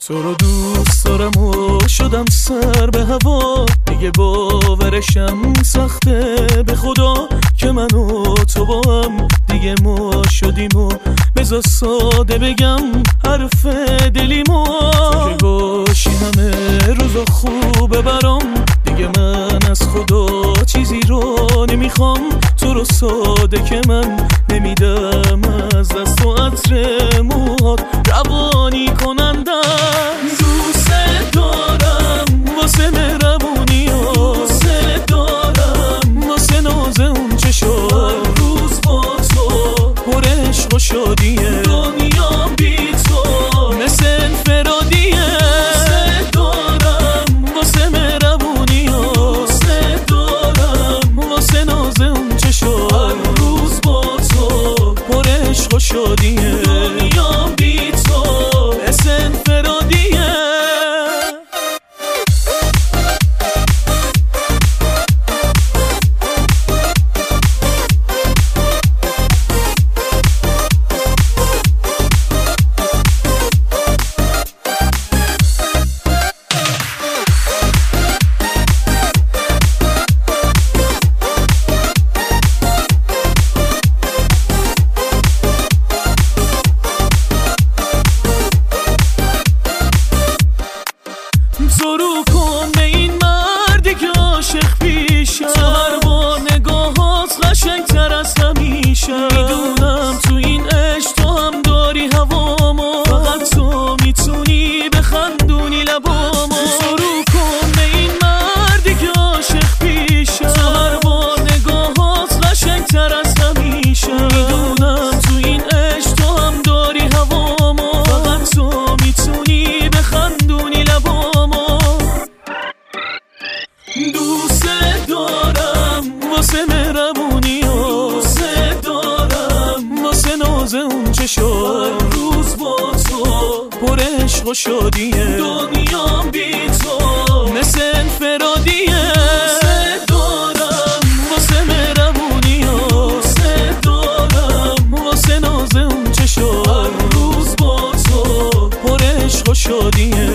تو رو دوست دارم و شدم سر به هوا، دیگه باورشم سخته به خدا که من و تو با هم دیگه ما شدیم و بذار ساده بگم حرف دلیمو. تو که باشی همه روزا خوبه برام، دیگه من از خدا چیزی رو نمیخوام. تو رو ساده که من نمیدم از دست و عطر موهات روانی کنندم. دوست دارم واسه مهربونی و دوست دارم واسه ناز اون چشات، روز با تو پر عشق و شادیه، دنیا بی تو مثل انفرادیه. دوست دارم واسه مهربونی و دوست دارم واسه ناز اون چشات، روز با تو پر عشق و شادیه، دنیا بی تو مثل انفرادیه. زرو کن به این مردی که عاشق پیشم، تو هر بار نگاهات قشنگ‌تر از همیشه. میدونم تو این عشق تو هم داری هوامو، فقط تو میتونی بخندونی لبامو. زرو کن به این مردی که عاشق پیشم، تو هر بار نگاهات قشنگ‌تر از همیشه. میدونم تو این عشق تو هم داری هوامو، فقط تو میتونی بخندونی لبامو. دوست دارم واسه مهربونی و دوست دارم واسه ناز اون چشات، روز با تو پر عشق و شادیه، دنیا بی تو مثل انفرادیه. دوست دارم واسه مهربونی و دوست دارم واسه ناز اون چشات، روز با تو پر عشق و شادیه،